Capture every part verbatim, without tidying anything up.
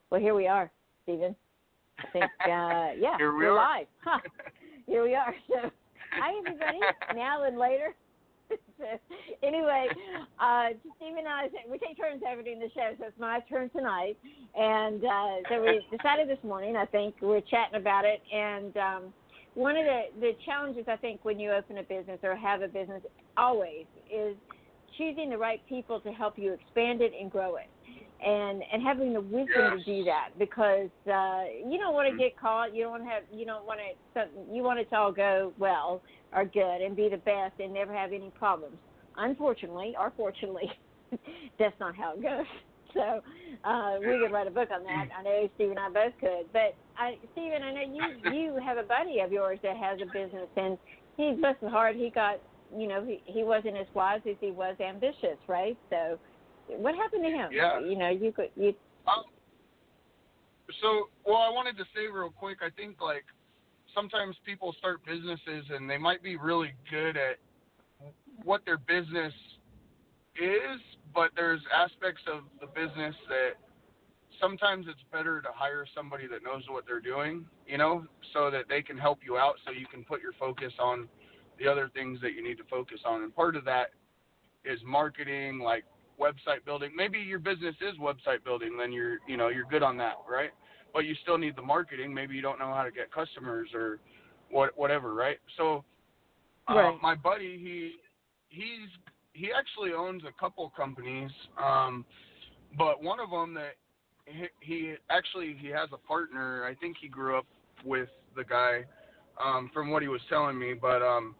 Well, here we are, Stephen. I think, uh, yeah, Here we we're are. live. Huh. Here we are. So, hi, everybody. Now and later. So, anyway, uh, Steve and I, we take turns every the show, so it's my turn tonight. And uh, so we decided this morning, I think, we were chatting about it. And um, one of the, the challenges, I think, when you open a business or have a business always is choosing the right people to help you expand it and grow it. And and having the wisdom Yes. to do that, because uh, you don't want to get caught. You don't want to have. You don't want to. You want it to all go well or good and be the best and never have any problems. Unfortunately, or fortunately, that's not how it goes. So uh, we could write a book on that. I know Steve and I both could. But I, Stephen, I know you you have a buddy of yours that has a business, and he bless his heart. He got you know he he wasn't as wise as he was ambitious, right? So. What happened to him? Yeah. You know, you could you. Um, so, well, I wanted to say real quick. I think like sometimes people start businesses and they might be really good at what their business is, but there's aspects of the business that sometimes it's better to hire somebody that knows what they're doing, you know, so that they can help you out, so you can put your focus on the other things that you need to focus on. And part of that is marketing, like website building. Maybe your business is website building, then you're, you know, you're good on that, right? But you still need the marketing. Maybe you don't know how to get customers or what, whatever, right? So, uh, Right. my buddy, he, he's, he actually owns a couple companies, um, but one of them that he, he actually, he has a partner. I think he grew up with the guy, um, from what he was telling me, but, um,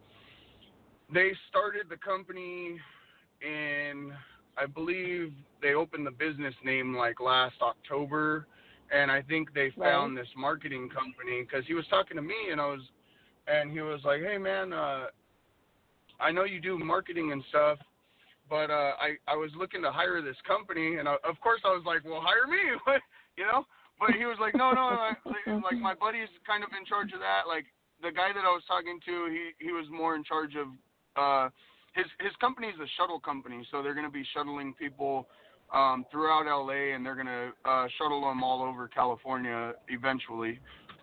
they started the company in, I believe they opened the business name like last October, and I think they found Right. this marketing company because he was talking to me, and I was, and he was like, hey man, uh, I know you do marketing and stuff, but uh, I I was looking to hire this company, and I, of course I was like, well, hire me, you know. But he was like, no, no, I, like my buddy's kind of in charge of that. Like the guy that I was talking to, he he was more in charge of. Uh, His his company is a shuttle company, so they're going to be shuttling people um, throughout L A, and they're going to uh, shuttle them all over California eventually.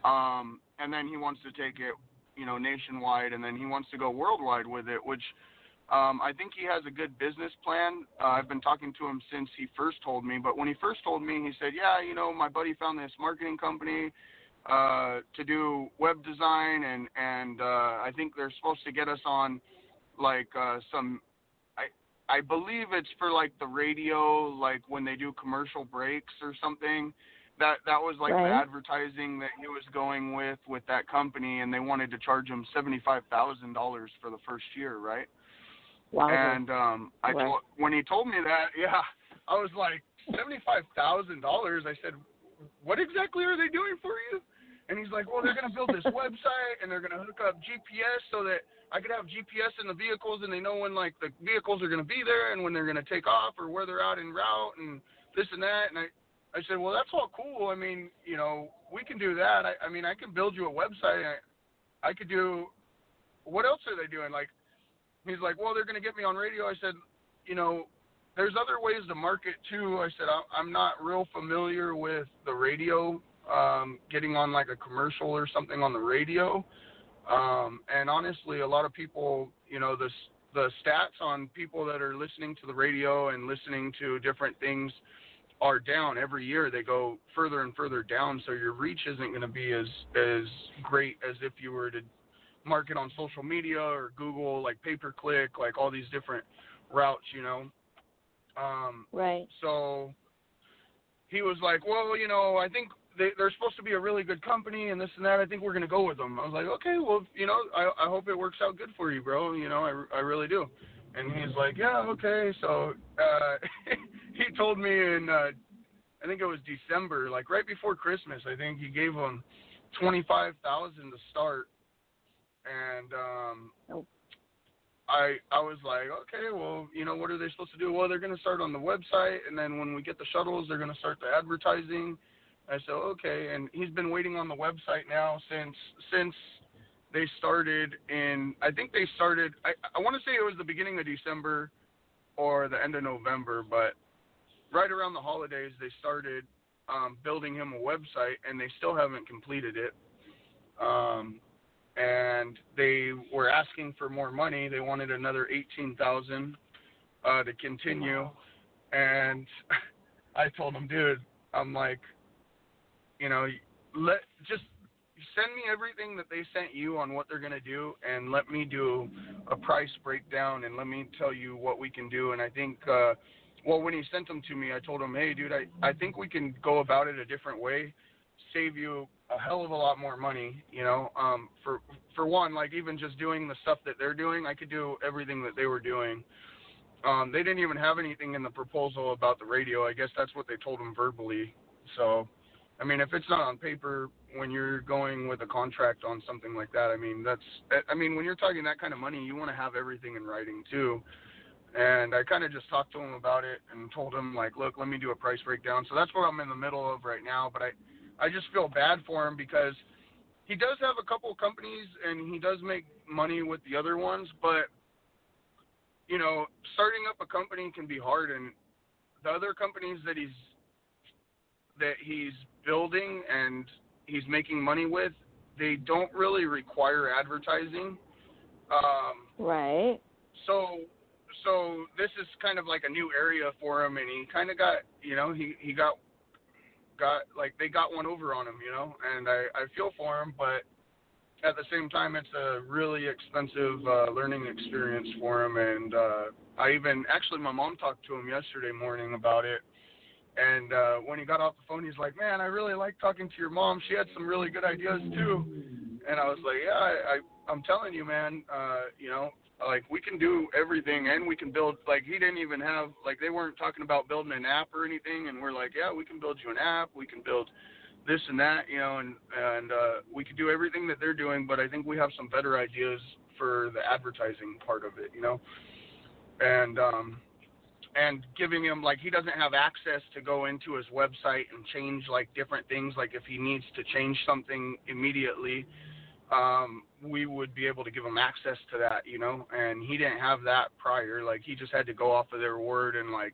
Um, and then he wants to take it, you know, nationwide, and then he wants to go worldwide with it, which um, I think he has a good business plan. Uh, I've been talking to him since he first told me, but when he first told me, he said, yeah, you know, my buddy found this marketing company uh, to do web design, and, and uh, I think they're supposed to get us on like uh, some, I I believe it's for like the radio, like when they do commercial breaks or something. That that was like Right. the advertising that he was going with with that company, and they wanted to charge him seventy-five thousand dollars for the first year, right? Wow. And um, I Right. told, when he told me that, yeah, I was like, seventy-five thousand dollars. I said, what exactly are they doing for you? And he's like, well, they're going to build this website, and they're going to hook up G P S so that I could have G P S in the vehicles, and they know when, like, the vehicles are going to be there and when they're going to take off or where they're out en route and this and that. And I, I said, well, that's all cool. I mean, you know, we can do that. I, I mean, I can build you a website. I, I could do – what else are they doing? Like, he's like, well, they're going to get me on radio. I said, you know, there's other ways to market, too. I said, I'm not real familiar with the radio, um, getting on, like, a commercial or something on the radio. Um, and honestly, a lot of people, you know, the, the stats on people that are listening to the radio and listening to different things are down every year. They go further and further down. So your reach isn't going to be as, as great as if you were to market on social media or Google, like pay-per-click, like all these different routes, you know? Um, Right. So he was like, well, you know, I think they, they're supposed to be a really good company and this and that. I think we're going to go with them. I was like, okay, well, you know, I, I hope it works out good for you, bro. You know, I, I really do. And he's like, yeah, okay. So uh, he told me in, uh, I think it was December, like right before Christmas, I think he gave them twenty-five thousand dollars to start. And um, Oh. I I was like, okay, well, you know, what are they supposed to do? Well, they're going to start on the website, and then when we get the shuttles, they're going to start the advertising. I said, okay, and he's been waiting on the website now since since they started in, I think they started, I, I want to say it was the beginning of December or the end of November, but right around the holidays they started um, building him a website, and they still haven't completed it. Um, and they were asking for more money. They wanted another eighteen thousand dollars uh, to continue. Wow. And I told them, dude, I'm like, you know, let just send me everything that they sent you on what they're going to do, and let me do a price breakdown, and let me tell you what we can do. And I think, uh, well, when he sent them to me, I told him, hey, dude, I, I think we can go about it a different way, save you a hell of a lot more money, you know. Um, for for one, like even just doing the stuff that they're doing, I could do everything that they were doing. Um, they didn't even have anything in the proposal about the radio. I guess that's what they told him verbally. So, I mean, if it's not on paper when you're going with a contract on something like that, I mean, that's, I mean, when you're talking that kind of money, you want to have everything in writing too. And I kind of just talked to him about it and told him, like, look, let me do a price breakdown. So that's what I'm in the middle of right now. But I, I just feel bad for him because he does have a couple of companies and he does make money with the other ones. But, you know, starting up a company can be hard. And the other companies that he's, that he's building and he's making money with, they don't really require advertising. Um, right. So, so this is kind of like a new area for him, and he kind of got, you know, he, he got, got, like, they got one over on him, you know, and I, I feel for him, but at the same time, it's a really expensive uh, learning experience for him, and uh, I even, actually, my mom talked to him yesterday morning about it, and uh, when he got off the phone, he's like, man, I really like talking to your mom. She had some really good ideas, too. And I was like, yeah, I, I, I'm telling you, man, uh, you know, like, we can do everything, and we can build, like, he didn't even have, like, they weren't talking about building an app or anything, and we're like, yeah, we can build you an app, we can build this and that, you know, and, and uh, we can do everything that they're doing, but I think we have some better ideas for the advertising part of it, you know, and, um, and giving him, like, he doesn't have access to go into his website and change, like, different things, like, if he needs to change something immediately, um, we would be able to give him access to that, you know, and he didn't have that prior. Like, he just had to go off of their word, and, like,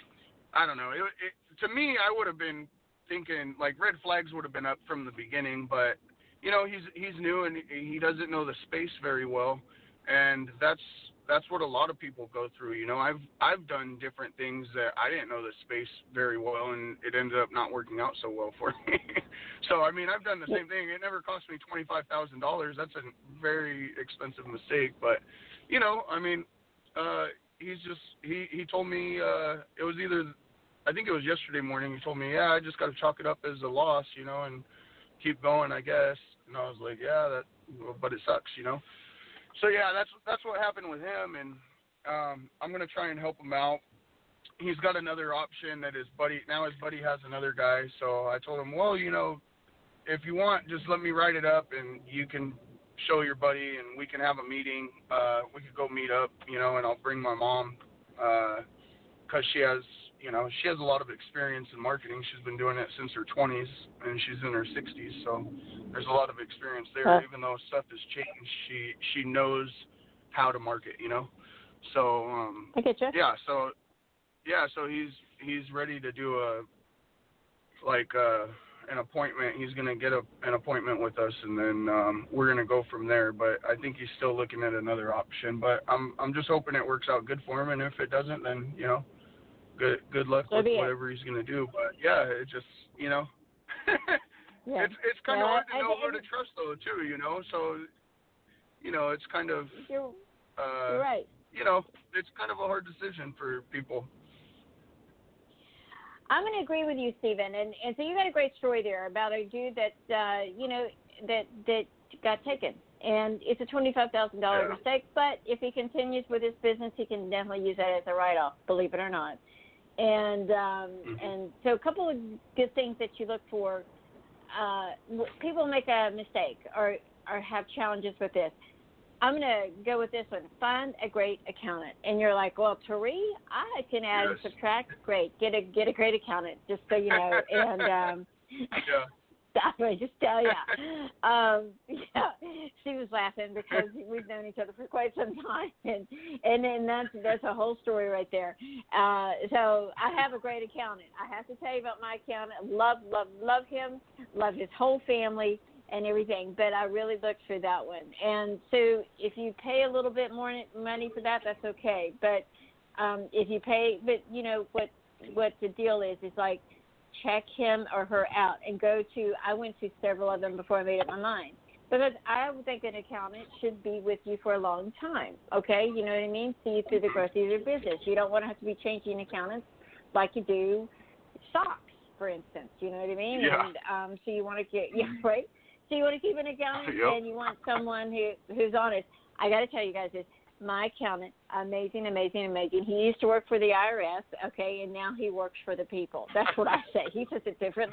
I don't know. It, it, to me, I would have been thinking, like, red flags would have been up from the beginning, but, you know, he's he's new, and he doesn't know the space very well, and that's that's what a lot of people go through, you know. I've I've done different things that I didn't know the space very well, and it ended up not working out so well for me. So, I mean, I've done the same thing. It never cost me twenty-five thousand dollars. That's a very expensive mistake. But, you know, I mean, uh, he's just, he, he told me, uh, it was either, I think it was yesterday morning, he told me, yeah, I just got to chalk it up as a loss, you know, and keep going, I guess. And I was like, yeah, that, but it sucks, you know. So, yeah, that's that's what happened with him, and um, I'm going to try and help him out. He's got another option that his buddy, now his buddy has another guy, so I told him, well, you know, if you want, just let me write it up, and you can show your buddy, and we can have a meeting. Uh, we could go meet up, you know, and I'll bring my mom because uh, she has, you know, she has a lot of experience in marketing. She's been doing it since her twenties, and she's in her sixties, so there's a lot of experience there. Huh. Even though stuff has changed, she she knows how to market, you know. So um, I get you. Yeah, so yeah, so he's he's ready to do a like uh, an appointment. He's gonna get a, an appointment with us, and then um, we're gonna go from there. But I think he's still looking at another option. But I'm I'm just hoping it works out good for him, and if it doesn't, then you know. Good good luck so with whatever he's gonna do, but yeah, it just you know, yeah. it's it's kind of well, hard to I, know I, who to trust though too, you know. So you know, it's kind of you're, uh, you're right. You know, it's kind of a hard decision for people. I'm going to agree with you, Stephen, and and so you got a great story there about a dude that uh, you know that that got taken, and it's a twenty-five thousand dollar Yeah. mistake. But if he continues with his business, he can definitely use that as a write-off. Believe it or not. And um, Mm-hmm. and so a couple of good things that you look for. Uh, people make a mistake or or have challenges with this. I'm going to go with this one. Find a great accountant. And you're like, well, Tari, I can add Yes. and subtract. Great. Get a get a great accountant, just so you know. And um, Yeah. Stop it, just tell ya. Um, yeah, she was laughing because we've known each other for quite some time, and and then that's that's a whole story right there. Uh, so I have a great accountant. I have to tell you about my accountant. Love, love, love him. Love his whole family and everything. But I really looked for that one. And so if you pay a little bit more money for that, that's okay. But um, if you pay, but you know what what the deal is is like. Check him or her out and go to, I went to several of them before I made up my mind. Because I would think an accountant should be with you for a long time, okay? You know what I mean? See you through the growth of your business. You don't want to have to be changing accountants like you do stocks, for instance. You know what I mean? Yeah. And um, so you want to get, yeah, right? So you want to keep an accountant Yep. and you want someone who who's honest. I got to tell you guys this. My accountant, amazing, amazing, amazing. He used to work for the I R S, okay, and now he works for the people. That's what I say. He says it differently.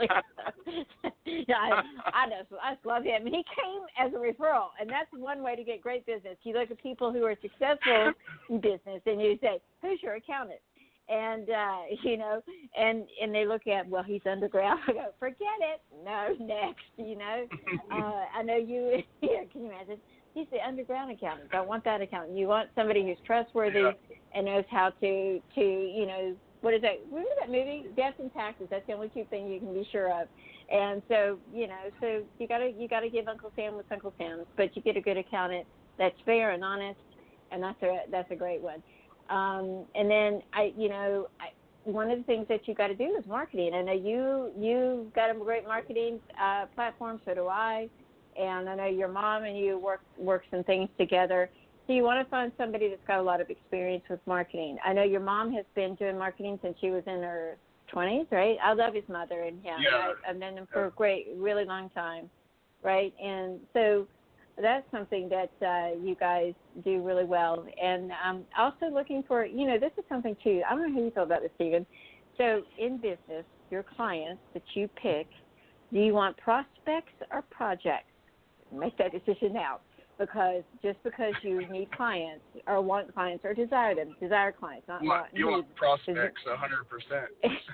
yeah, I, I just, I just love him. And he came as a referral, and that's one way to get great business. You look at people who are successful in business, and you say, who's your accountant? And, uh, you know, and, and they look at, well, he's underground. I go, forget it. No, next, you know. Uh, I know you, yeah, can you imagine? He's the underground accountant. Don't want that accountant. You want somebody who's trustworthy yeah. and knows how to, to, you know, what is that? Remember that movie, Death and Taxes? That's the only two things you can be sure of. And so, you know, so you gotta you gotta give Uncle Sam what's Uncle Sam's, but you get a good accountant that's fair and honest, and that's a that's a great one. Um, and then I, you know, I, one of the things that you got to do is marketing. I know you you got a great marketing uh, platform. So do I. And I know your mom and you work work some things together. So you want to find somebody that's got a lot of experience with marketing. I know your mom has been doing marketing since she was in her twenties, right? I love his mother and him. Yeah. Right? I've known him for a great, really long time, right? And so that's something that uh, you guys do really well. And um, also looking for, you know, this is something too. I don't know how you feel about this, Stephen. So in business, your clients that you pick, do you want prospects or projects? Make that decision now, because just because you need clients or want clients or desire them, desire clients, not you want, want you need. want prospects a hundred percent.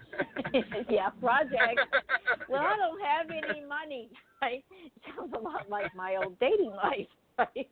Yeah, projects. Well, I don't have any money. Right? Sounds a lot like my old dating life. Right?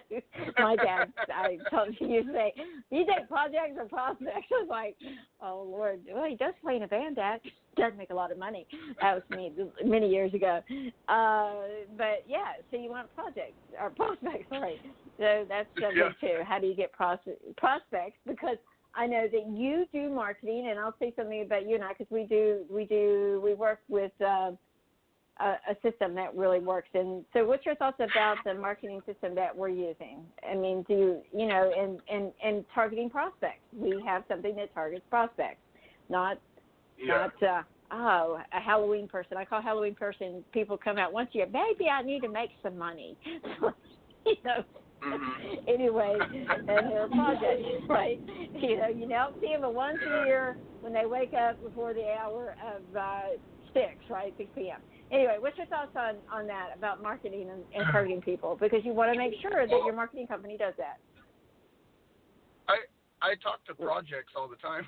My dad, I told you, you say, you take projects or prospects? I was like, oh, Lord. Well, he does play in a band act. Doesn't make a lot of money. That was me many years ago. Uh, but, yeah, so you want projects or prospects, sorry. So that's something, yeah. too. How do you get pros- prospects? Because I know that you do marketing, and I'll say something about you and I, because we do, we do, we work with uh, A, a system that really works. And so what's your thoughts about the marketing system that we're using? I mean, do you, you know, and, and, and targeting prospects. We have something that targets prospects, not, yeah. not uh, oh, a Halloween person. I call Halloween person, people come out once a year, maybe I need to make some money. you know. Mm-hmm. Anyway, and they're projects, right? You know, you don't see them but once a year when they wake up before the hour of uh, six, right, six p.m. Anyway, what's your thoughts on, on that, about marketing and, and targeting people? Because you want to make sure that your marketing company does that. I I talk to projects all the time.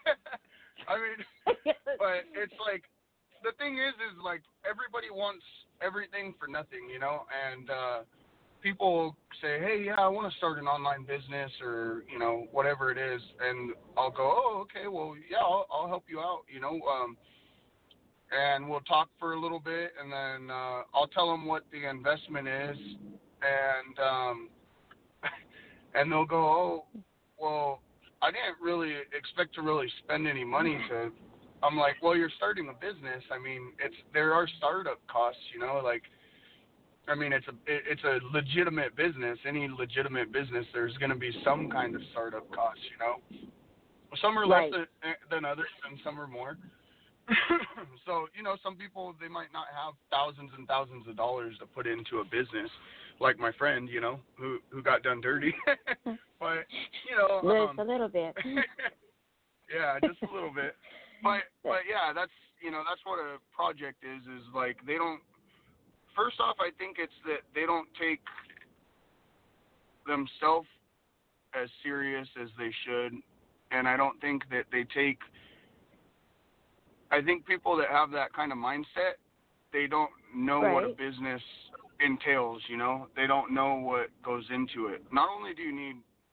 I mean, but it's like, the thing is, is like, everybody wants everything for nothing, you know? And uh, people say, hey, yeah, I want to start an online business or, you know, whatever it is. And I'll go, oh, okay, well, yeah, I'll, I'll help you out, you know? Um, and we'll talk for a little bit, and then uh, I'll tell them what the investment is, and um, and they'll go, oh, well, I didn't really expect to really spend any money to. I'm like, well, you're starting a business. I mean, it's there are startup costs, you know, like, I mean, it's a it, it's a legitimate business. Any legitimate business, there's going to be some kind of startup costs, you know. Some are right. less than, than others, and some are more. So, you know, some people, they might not have thousands and thousands of dollars to put into a business, like my friend, you know, who who got done dirty. But, you know. Just um, a little bit. Yeah, just a little bit. But, but yeah, that's, you know, that's what a project is, is like they don't, first off, I think it's that they don't take themselves as serious as they should. And I don't think that they take, I think people that have that kind of mindset, they don't know right. what a business entails, you know. They don't know what goes into it. Not only do you need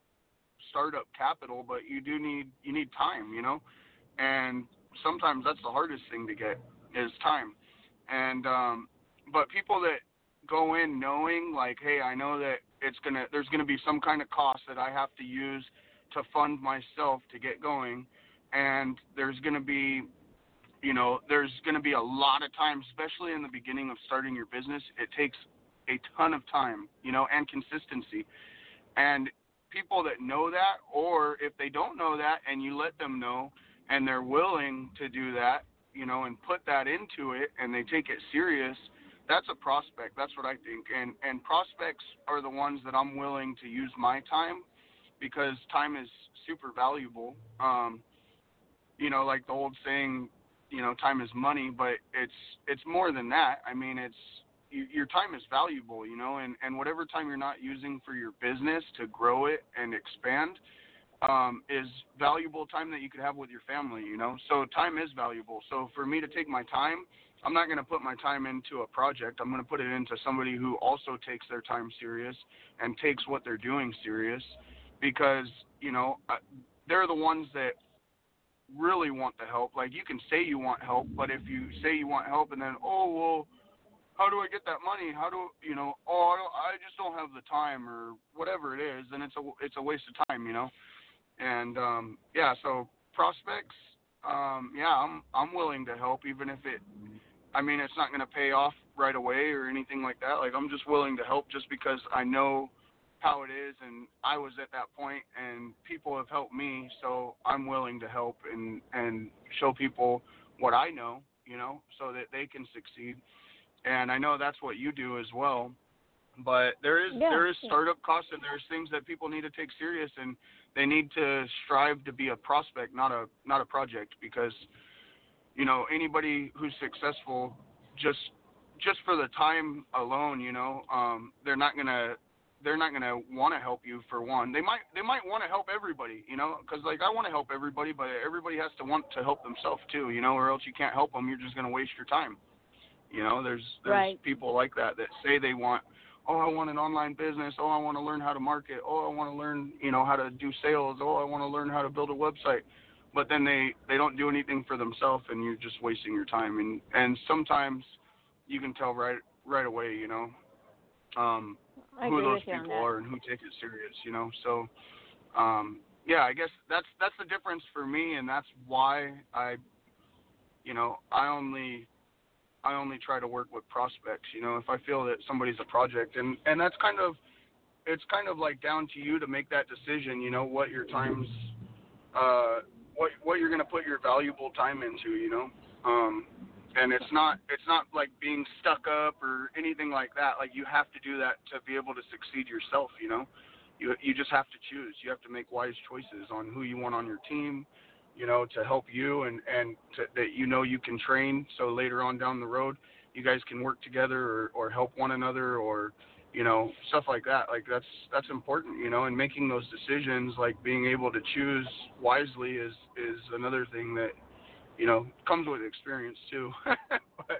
startup capital, but you do need you need time, you know. And sometimes that's the hardest thing to get is time. And um but people that go in knowing like, hey, I know that it's gonna there's gonna be some kind of cost that I have to use to fund myself to get going, and there's gonna be you know, there's going to be a lot of time, especially in the beginning of starting your business. It takes a ton of time, you know, and consistency. And people that know that, or if they don't know that and you let them know and they're willing to do that, you know, and put that into it and they take it serious, that's a prospect. That's what I think. And, and prospects are the ones that I'm willing to use my time, because time is super valuable. Um, you know, like the old saying, you know, time is money, but it's it's more than that. I mean, it's you, your time is valuable, you know, and, and whatever time you're not using for your business to grow it and expand um, is valuable time that you could have with your family, you know. So time is valuable. So for me to take my time, I'm not going to put my time into a project. I'm going to put it into somebody who also takes their time serious and takes what they're doing serious, because, you know, they're the ones that really want the help. Like, you can say you want help, but if you say you want help and then, oh, well, how do I get that money? How do, you know, oh, I, don't, I just don't have the time, or whatever it is, then it's a, it's a waste of time, you know? And, um, yeah, so prospects, um, yeah, I'm, I'm willing to help, even if it, I mean, it's not going to pay off right away or anything like that. Like, I'm just willing to help just because I know how it is, and I was at that point, and people have helped me, so I'm willing to help and, and show people what I know, you know, so that they can succeed. And I know that's what you do as well. But there is Yeah. there is startup costs, and there's things that people need to take serious, and they need to strive to be a prospect, not a not a project, because, you know, anybody who's successful, just just for the time alone, you know, um, they're not gonna they're not gonna want to help you. For one, they might they might want to help everybody, you know, because like I want to help everybody, but everybody has to want to help themselves too, you know, or else you can't help them. You're just gonna waste your time. You know, there's there's right. people like that that say they want, oh, I want an online business. Oh, I want to learn how to market. Oh, I want to learn, you know, how to do sales. Oh, I want to learn how to build a website. But then they, they don't do anything for themselves, and you're just wasting your time. And, and sometimes you can tell right right away, you know, um, I who agree those with you on people that. are and who take it serious, you know. So, um, yeah, I guess that's that's the difference for me, and that's why I, you know, I only – I only try to work with prospects, you know, if I feel that somebody's a project. And, and that's kind of, it's kind of like down to you to make that decision, you know, what your time's, uh, what, what you're going to put your valuable time into, you know. Um, and it's not, it's not like being stuck up or anything like that. Like, you have to do that to be able to succeed yourself, you know. You, you just have to choose. You have to make wise choices on who you want on your team, you know, to help you, and, and to, that, you know, you can train. So later on down the road, you guys can work together, or, or help one another, or, you know, stuff like that. Like, that's, that's important, you know, and making those decisions, like being able to choose wisely is, is another thing that, you know, comes with experience too. But,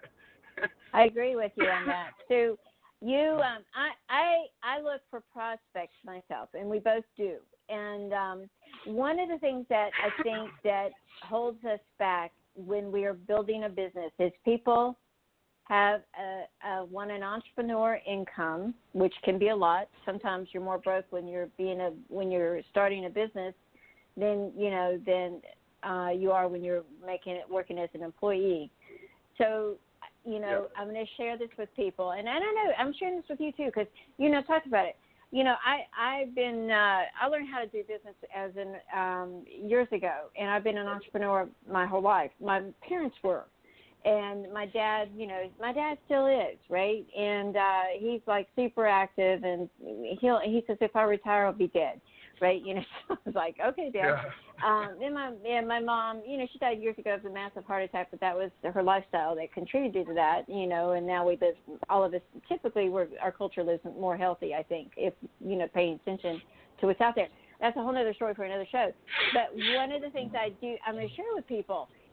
I agree with you on that. So you, um, I, I, I look for prospects myself, and we both do. And um, one of the things that I think that holds us back when we are building a business is people have a, a want an entrepreneur income, which can be a lot. Sometimes you're more broke when you're being a when you're starting a business than you know than uh, you are when you're making it working as an employee. So, you know, yeah. I'm going to share this with people, and I don't know, I'm sharing this with you too, because you know, talk about it. You know, I, I've been, uh, I learned how to do business as in um, years ago, and I've been an entrepreneur my whole life. My parents were, and my dad, you know, my dad still is, right? And uh, he's like super active, and he'll, he says, if I retire, I'll be dead, right? You know, so I was like, okay, Dad. yeah. Um, then my, yeah, my mom, you know, she died years ago of a massive heart attack, but that was her lifestyle that contributed to that, you know, and now we live, all of us, typically we're, our culture lives more healthy, I think, if, you know, paying attention to what's out there. That's a whole other story for another show. But one of the things I do, I'm going to share with people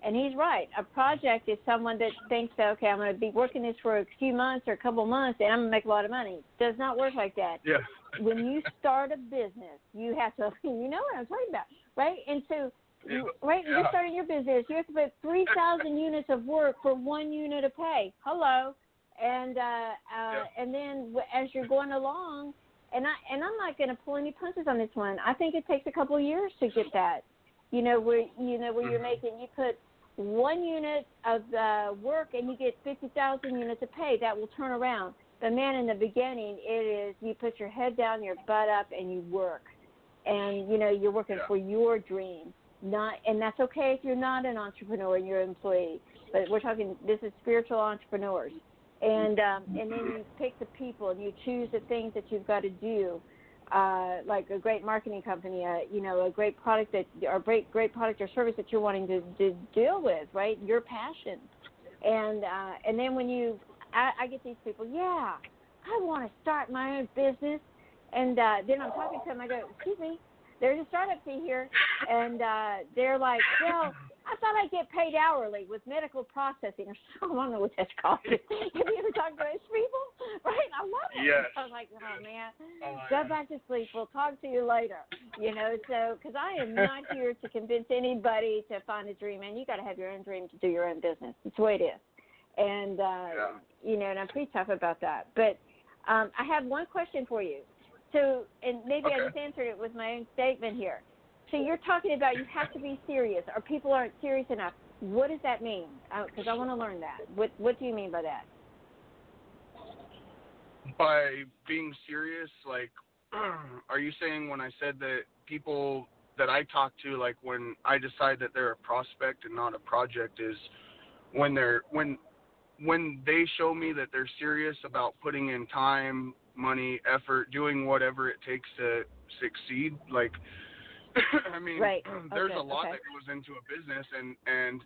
And he's right. A project is someone that thinks, okay, I'm going to be working this for a few months or a couple months, and I'm going to make a lot of money. It does not work like that. Yeah. When you start a business, you have to, you know what I'm talking about, right? And so, Yeah. right, Yeah. you're starting your business. You have to put three thousand units of work for one unit of pay. Hello. And uh, uh, Yeah. and then as you're going along, and I and I'm not going to pull any punches on this one. I think it takes a couple of years to get that. You know where you know where you're making you put one unit of uh, work and you get fifty thousand units of pay. That will turn around. But man, in the beginning, it is you put your head down, your butt up, and you work. And you know you're working Yeah. for your dream. Not and that's okay if you're not an entrepreneur and you're an employee. But we're talking this is spiritual entrepreneurs. And um, and then you pick the people and you choose the things that you've got to do, uh, like a great marketing company, uh, you know, a great product that or great great product or service that you're wanting to, to deal with, right? Your passion, and uh, and then when you, I, I get these people, yeah, I want to start my own business, and uh, then I'm talking to them, I go, excuse me, there's a startup fee here, and uh, they're like, well. I thought I'd get paid hourly with medical processing or something. I don't know what that's called. Have you ever talked to those people? Right? I love it. Yes. I was like, oh, man, Oh, go yeah. back to sleep. We'll talk to you later. You know, so because I am not here to convince anybody to find a dream. And you got to have your own dream to do your own business. That's the way it is. And, uh, Yeah. you know, and I'm pretty tough about that. But um, I have one question for you. So, and maybe Okay. I just answered it with my own statement here. So you're talking about you have to be serious, or people aren't serious enough. What does that mean? Because I want to learn that. What What do you mean by that? By being serious, like, are you saying when I said that people that I talk to, like when I decide that they're a prospect and not a project, is when they're when when they show me that they're serious about putting in time, money, effort, doing whatever it takes to succeed, like. I mean, right. there's okay. a lot okay. that goes into a business, and, and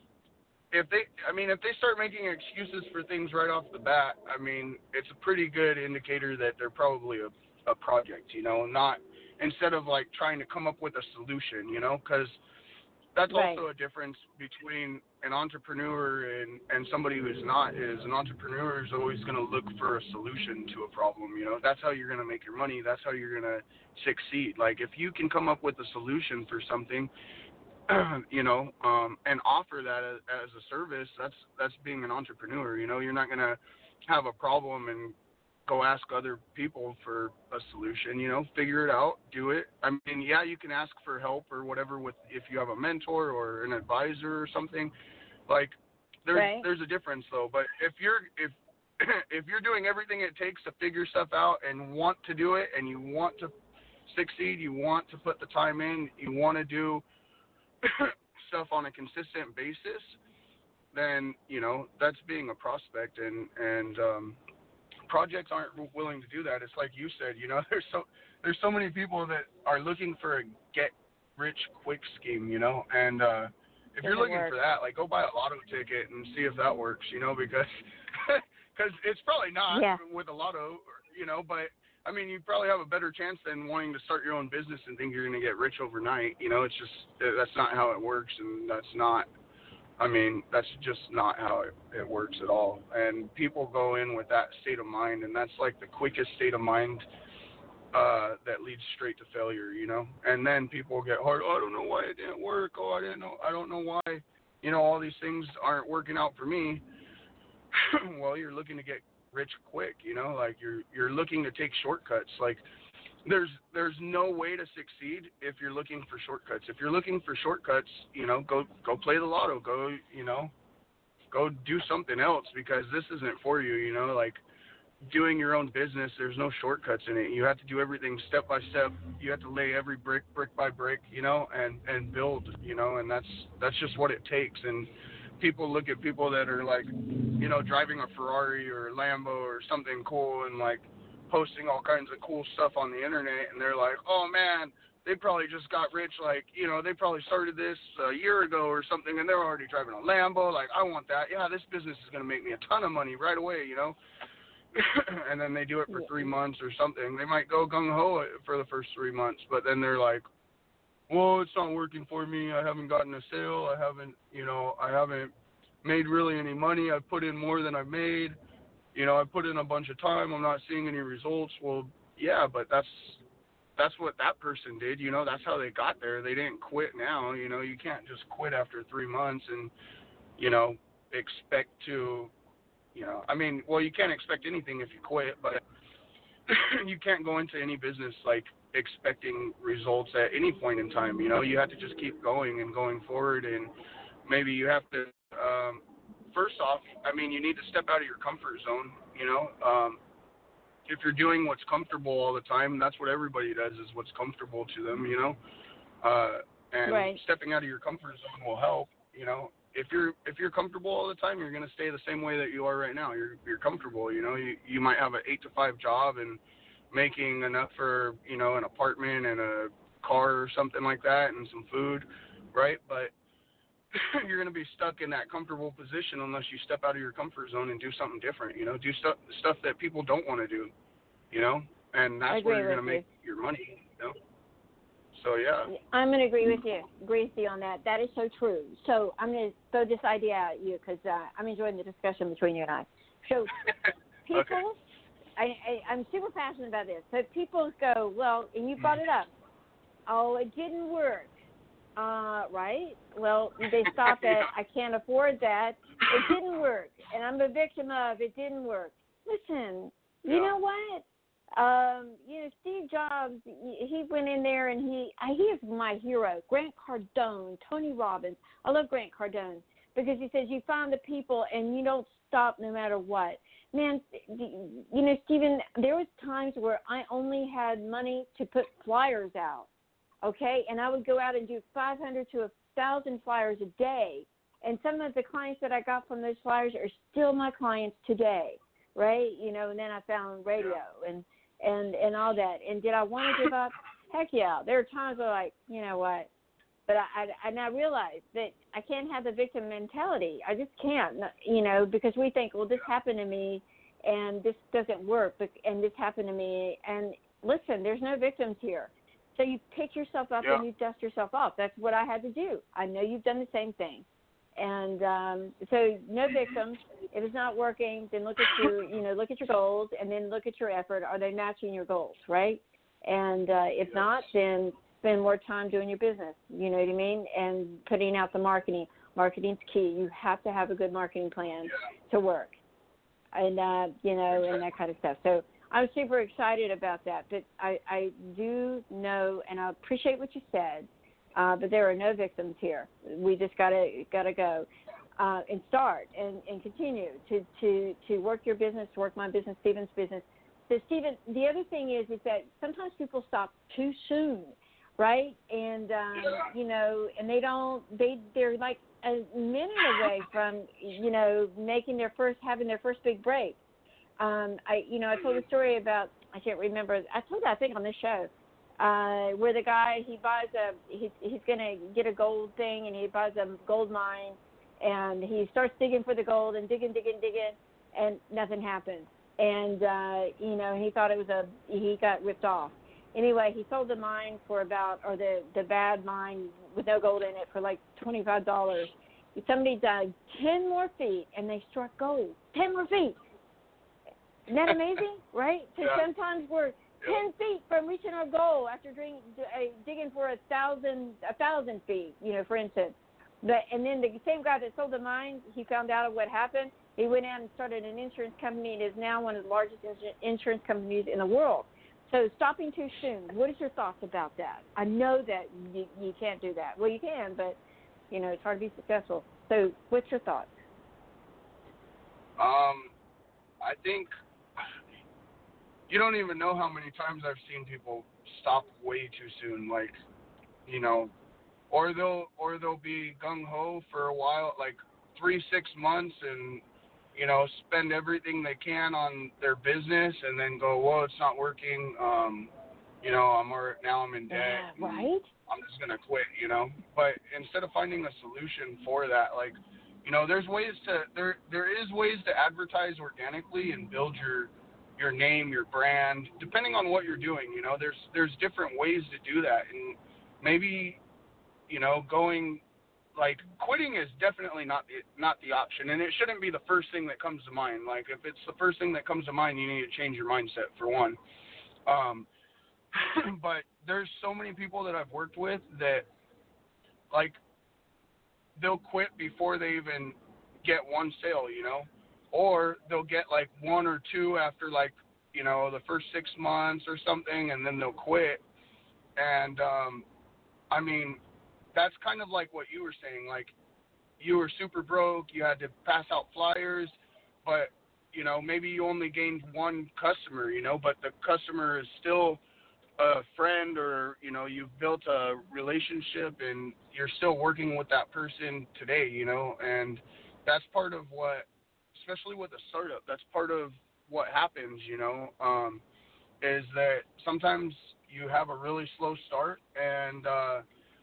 if they, I mean, if they start making excuses for things right off the bat, I mean, it's a pretty good indicator that they're probably a, a project, you know, not, instead of like trying to come up with a solution, you know, because that's right. also a difference between an entrepreneur and, and somebody who's not, is an entrepreneur is always going to look for a solution to a problem, you know. That's how you're going to make your money. That's how you're going to succeed. Like, if you can come up with a solution for something, you know, um, and offer that as, as a service, that's that's being an entrepreneur, you know. You're not going to have a problem and go ask other people for a solution, you know, figure it out, do it. I mean, yeah, you can ask for help or whatever with if you have a mentor or an advisor or something. Like, there's right. there's a difference though. But if you're if if you're doing everything it takes to figure stuff out and want to do it and you want to succeed, you want to put the time in, you want to do stuff on a consistent basis, then, you know, that's being a prospect. And and um projects aren't willing to do that. It's like you said, you know, there's so there's so many people that are looking for a get rich quick scheme, you know, and uh if you're looking work. for that, like, go buy a lotto ticket and see if that works, you know, because because it's probably not yeah. with a lotto, you know, but I mean, you probably have a better chance than wanting to start your own business and think you're going to get rich overnight. You know, it's just, that's not how it works, and that's not, I mean, that's just not how it, it works at all. And people go in with that state of mind, and that's like the quickest state of mind uh, that leads straight to failure, you know. And then people get hard, oh, I don't know why it didn't work, oh, I didn't know, I don't know why, you know, all these things aren't working out for me. Well, you're looking to get rich quick, you know, like you're you're looking to take shortcuts. Like there's there's no way to succeed if you're looking for shortcuts. If you're looking for shortcuts, you know, go go play the lotto, go, you know, go do something else, because this isn't for you, you know. Like doing your own business, there's no shortcuts in it. You have to do everything step by step. You have to lay every brick brick by brick, you know, and and build, you know, and that's that's just what it takes. And people look at people that are like, you know, driving a Ferrari or a Lambo or something cool and like posting all kinds of cool stuff on the internet, and they're like, oh man, they probably just got rich, like, you know, they probably started this a year ago or something, and they're already driving a Lambo. Like, I want that. Yeah, this business is going to make me a ton of money right away, you know. And then they do it for three months or something. They might go gung-ho for the first three months, but then they're like, well, it's not working for me. I haven't gotten a sale. I haven't, you know, I haven't made really any money. I've put in more than I've made. You know, I put in a bunch of time. I'm not seeing any results. Well, yeah, but that's that's what that person did. You know, that's how they got there. They didn't quit now. You know, you can't just quit after three months and, you know, expect to, you know, I mean, well, you can't expect anything if you quit, but you can't go into any business like expecting results at any point in time. You know, you have to just keep going and going forward, and maybe you have to, um, first off, I mean, you need to step out of your comfort zone. You know, um, if you're doing what's comfortable all the time, that's what everybody does, is what's comfortable to them. You know, uh, and Right. stepping out of your comfort zone will help. You know, if you're if you're comfortable all the time, you're going to stay the same way that you are right now. You're you're comfortable. You know, you you might have an eight to five job and making enough for, you know, an apartment and a car or something like that and some food, right? But you're going to be stuck in that comfortable position unless you step out of your comfort zone and do something different. You know, do stuff stuff that people don't want to do. You know, and that's where you're going to make your money. You know. So, yeah. I'm going to agree with you. Agree with you on that. That is so true. So I'm going to throw this idea at you because uh, I'm enjoying the discussion between you and I. So people, okay. I, I, I'm super passionate about this. So people go, well, and you brought it up. Oh, it didn't work. Uh, right? Well, they stop at, I can't afford that. It didn't work. And I'm a victim of, it didn't work. Listen, you yeah. know what? Um, you know, Steve Jobs, he went in there and he he is my hero. Grant Cardone, Tony Robbins. I love Grant Cardone because he says you find the people and you don't stop no matter what. Man, you know, Stephen, there was times where I only had money to put flyers out, okay? And I would go out and do five hundred to one thousand flyers a day. And some of the clients that I got from those flyers are still my clients today, right? You know, and then I found radio and and and all that. And did I want to give up? Heck yeah. There are times where like, you know what? But I, I, and I realized that I can't have the victim mentality. I just can't, you know, because we think, well, this happened to me and this doesn't work, but, and this happened to me. And listen, there's no victims here. So you pick yourself up yeah. and you dust yourself off. That's what I had to do. I know you've done the same thing. And um, so no victims. If it's not working, then look at your, you know, look at your goals and then look at your effort. Are they matching your goals, right? And uh, if yes. not, then spend more time doing your business. You know what I mean? And putting out the marketing. Marketing's key. You have to have a good marketing plan yeah. to work. And, uh, you know, exactly. and that kind of stuff. So I'm super excited about that. But I, I do know, and I appreciate what you said, uh, but there are no victims here. We just gotta gotta go uh, and start and, and continue to, to, to work your business, work my business, Stephen's business. So Stephen, the other thing is is that sometimes people stop too soon, right? And um, you know, and they don't they they're like a minute away from you know making their first having their first big break. Um, I you know I told a story about I can't remember I told that I think on this show. Uh, where the guy, he buys a, he, he's going to get a gold thing, and he buys a gold mine, and he starts digging for the gold and digging, digging, digging, and nothing happens. And, uh, you know, he thought it was a, he got ripped off. Anyway, he sold the mine for about, or the, the bad mine with no gold in it for like twenty-five dollars. Somebody dug ten more feet, and they struck gold. ten more feet. Isn't that amazing, right? So yeah. sometimes we're ten feet from reaching our goal after dig, uh, digging for a thousand, a thousand feet, you know, for instance. But and then the same guy that sold the mine, he found out what happened. He went out and started an insurance company and is now one of the largest insurance companies in the world. So stopping too soon. What is your thoughts about that? I know that you, you can't do that. Well, you can, but you know it's hard to be successful. So what's your thoughts? Um, I think. You don't even know how many times I've seen people stop way too soon, like, you know, or they'll or they'll be gung ho for a while, like three six months, and you know spend everything they can on their business, and then go, well, it's not working. Um, you know, I'm already, now I'm in debt. Yeah, right. I'm just gonna quit, you know. But instead of finding a solution for that, like, you know, there's ways to there there is ways to advertise organically and build your your name, your brand, depending on what you're doing. You know, there's there's different ways to do that, and maybe you know, going, like, quitting is definitely not the, not the option, and it shouldn't be the first thing that comes to mind. Like, if it's the first thing that comes to mind, you need to change your mindset, for one. Um, but there's so many people that I've worked with that, like, they'll quit before they even get one sale, you know, or they'll get, like, one or two after, like, you know, the first six months or something, and then they'll quit. And, um, I mean, that's kind of like what you were saying. Like, you were super broke, you had to pass out flyers, but, you know, maybe you only gained one customer, you know, but the customer is still a friend, or, you know, you've built a relationship and you're still working with that person today, you know, and that's part of what, especially with a startup, that's part of what happens, you know, um, is that sometimes you have a really slow start, and, uh,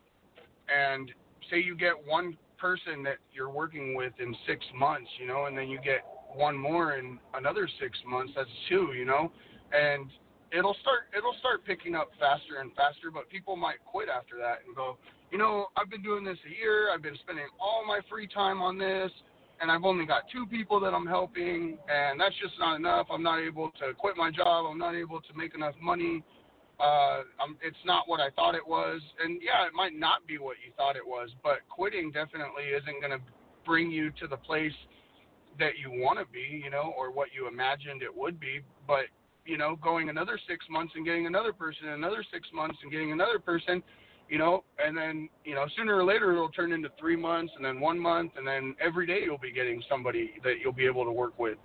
and say you get one person that you're working with in six months, you know, and then you get one more in another six months, that's two, you know, and it'll start, it'll start picking up faster and faster, but people might quit after that and go, you know, I've been doing this a year, I've been spending all my free time on this, and I've only got two people that I'm helping, and that's just not enough. I'm not able to quit my job. I'm not able to make enough money. Uh, um, it's not what I thought it was. And, yeah, it might not be what you thought it was, but quitting definitely isn't going to bring you to the place that you want to be, you know, or what you imagined it would be. But, you know, going another six months and getting another person, another six months and getting another person, you know, and then, you know, sooner or later it'll turn into three months and then one month, and then every day you'll be getting somebody that you'll be able to work with.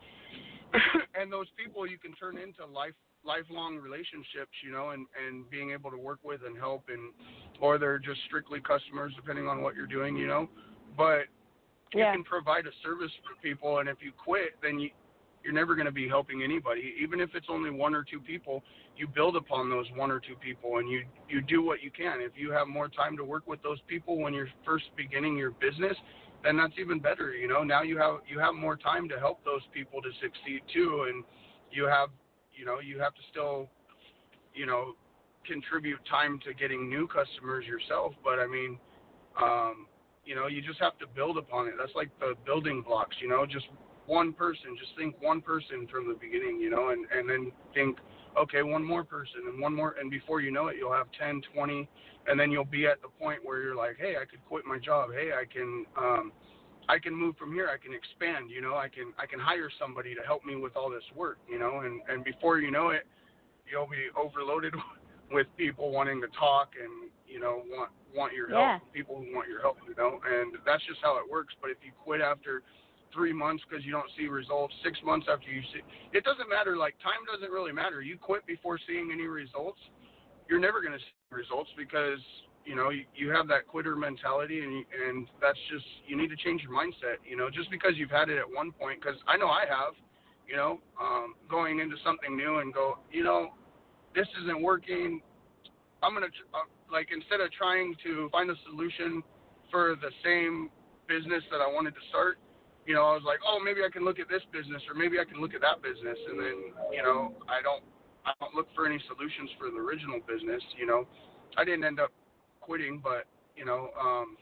And those people you can turn into life lifelong relationships, you know, and, and being able to work with and help, and or they're just strictly customers depending on what you're doing, you know. But yeah. you can provide a service for people, and if you quit, then you, you're never going to be helping anybody. Even if it's only one or two people, you build upon those one or two people, and you, you do what you can. If you have more time to work with those people when you're first beginning your business, then that's even better, you know. Now you have you have more time to help those people to succeed too, and you have, you know, you have to still, you know, contribute time to getting new customers yourself. But I mean, um, you know, you just have to build upon it. That's like the building blocks, you know, just one person, just think one person from the beginning, you know, and, and then think, okay, one more person and one more. And before you know it, you'll have ten, twenty, and then you'll be at the point where you're like, hey, I could quit my job. Hey, I can, um, I can move from here. I can expand, you know, I can, I can hire somebody to help me with all this work, you know, and, and before you know it, you'll be overloaded with people wanting to talk and, you know, want, want your yeah. help, people who want your help, you know, and that's just how it works. But if you quit after three months because you don't see results, six months after you see, it doesn't matter. Like, time doesn't really matter. You quit before seeing any results, you're never going to see results, because, you know, you, you have that quitter mentality, and and that's just, you need to change your mindset, you know, just because you've had it at one point, because I know I have, you know, um, going into something new and go, you know, this isn't working. I'm going to, uh, like, instead of trying to find a solution for the same business that I wanted to start, you know, I was like, oh, maybe I can look at this business, or maybe I can look at that business. And then, you know, I don't, I don't look for any solutions for the original business. You know, I didn't end up quitting, but, you know, um,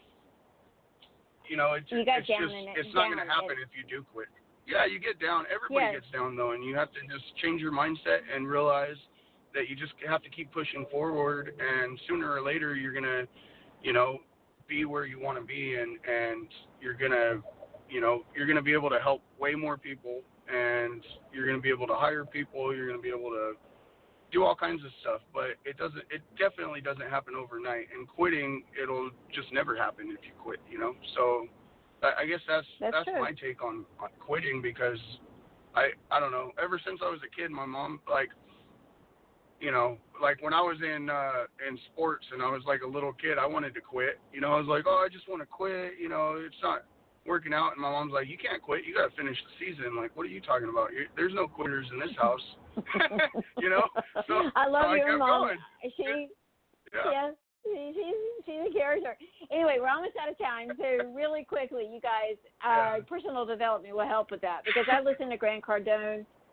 you know, it's, you got it's down just, in it, it's not going to happen it. if you do quit. Yeah, you get down. Everybody yes. gets down, though, and you have to just change your mindset and realize that you just have to keep pushing forward, and sooner or later you're going to, you know, be where you want to be, and, and you're going to, you know, you're going to be able to help way more people, and you're going to be able to hire people, you're going to be able to do all kinds of stuff. But it doesn't, it definitely doesn't happen overnight, and quitting, it'll just never happen if you quit, you know. So I guess that's that's, that's my take on, on quitting, because I I don't know, ever since I was a kid, my mom, like, you know, like when I was in uh, in sports and I was like a little kid, I wanted to quit. You know, I was like, oh, I just want to quit. You know, it's not working out. And my mom's like, you can't quit. You got to finish the season. Like, what are you talking about? You're, there's no quitters in this house. You know? So, I love so your I kept mom. Going. She, yeah. yeah, she, she's, she's a character. Anyway, we're almost out of time. So really quickly, you guys, uh, yeah. personal development will help with that, because I listen to Grant Cardone.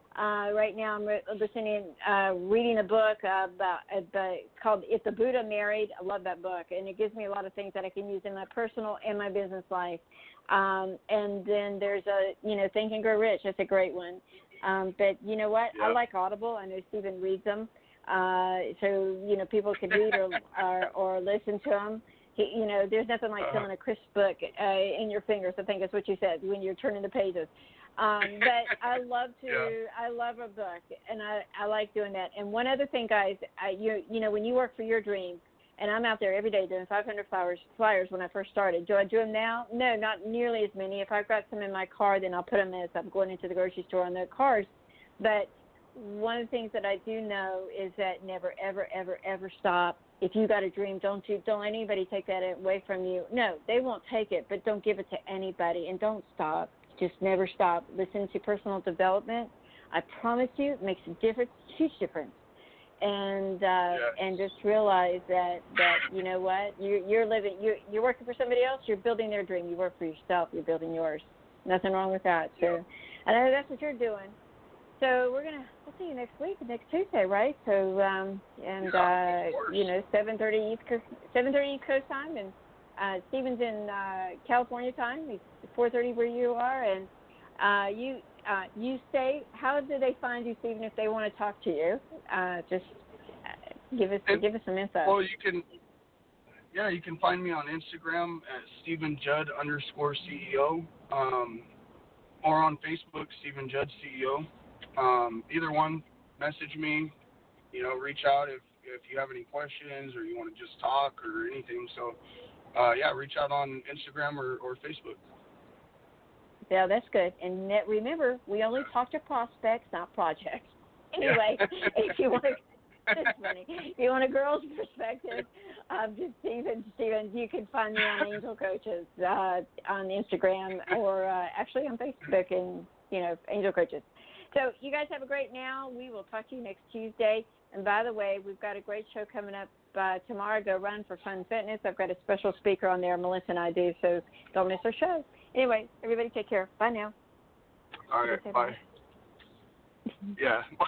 Uh, right now, I'm re- listening, uh, reading a book about uh, the, called "If the Buddha Married." I love that book, and it gives me a lot of things that I can use in my personal and my business life. Um, and then there's a, you know, Think and Grow Rich. That's a great one. Um, but you know what? Yeah. I like Audible. I know Stephen reads them, uh, so you know people can read or or, or listen to them. He, you know, there's nothing like feeling a crisp book uh, in your fingers. I think that's what you said when you're turning the pages. Um, but I love to, yeah. I love a book, and I, I like doing that. And one other thing, guys, I, you, you know, when you work for your dream, and I'm out there every day doing five hundred flyers, flyers when I first started. Do I do them now? No, not nearly as many. If I've got some in my car, then I'll put them as I'm going into the grocery store on their cars. But one of the things that I do know is that never, ever, ever, ever stop. If you got a dream, don't you, don't let anybody take that away from you. No, they won't take it, but don't give it to anybody, and don't stop. Just never stop. Listen to personal development. I promise you, it makes a difference, huge difference. And uh, yes. and just realize that, that you know what, you're you're living, you're you're working for somebody else. You're building their dream. You work for yourself. You're building yours. Nothing wrong with that. So, yeah. I know that's what you're doing. So we're gonna we'll see you next week, next Tuesday, right? So um, and yeah, uh, you know, seven thirty East Coast, seven thirty East Coast time, and uh, Stephen's in uh, California time. It's four thirty where you are, and uh, you uh, you stay. How do they find you, Stephen, if they want to talk to you? Uh, just uh, give us And, give us some info. well, you can. Yeah, you can find me on Instagram at Stephen Judd underscore C E O, um, or on Facebook, Stephen Judd C E O. Um, either one, message me, you know, reach out if, if you have any questions or you want to just talk or anything. So, uh, yeah, reach out on Instagram or, or Facebook. Yeah, that's good. And net, remember, we only talk to prospects, not projects. Anyway, Yeah. if you want to, it's funny. If you want a girl's perspective, um, just Stephen, Stephen, you can find me on Angel Coaches uh, on Instagram or uh, actually on Facebook and, you know, Angel Coaches. So you guys have a great now. We will talk to you next Tuesday. And by the way, we've got a great show coming up uh, tomorrow. Go Run for Fun Fitness. I've got a special speaker on there, Melissa and I do, so don't miss our show. Anyway, everybody take care. Bye now. All right, bye. Yeah.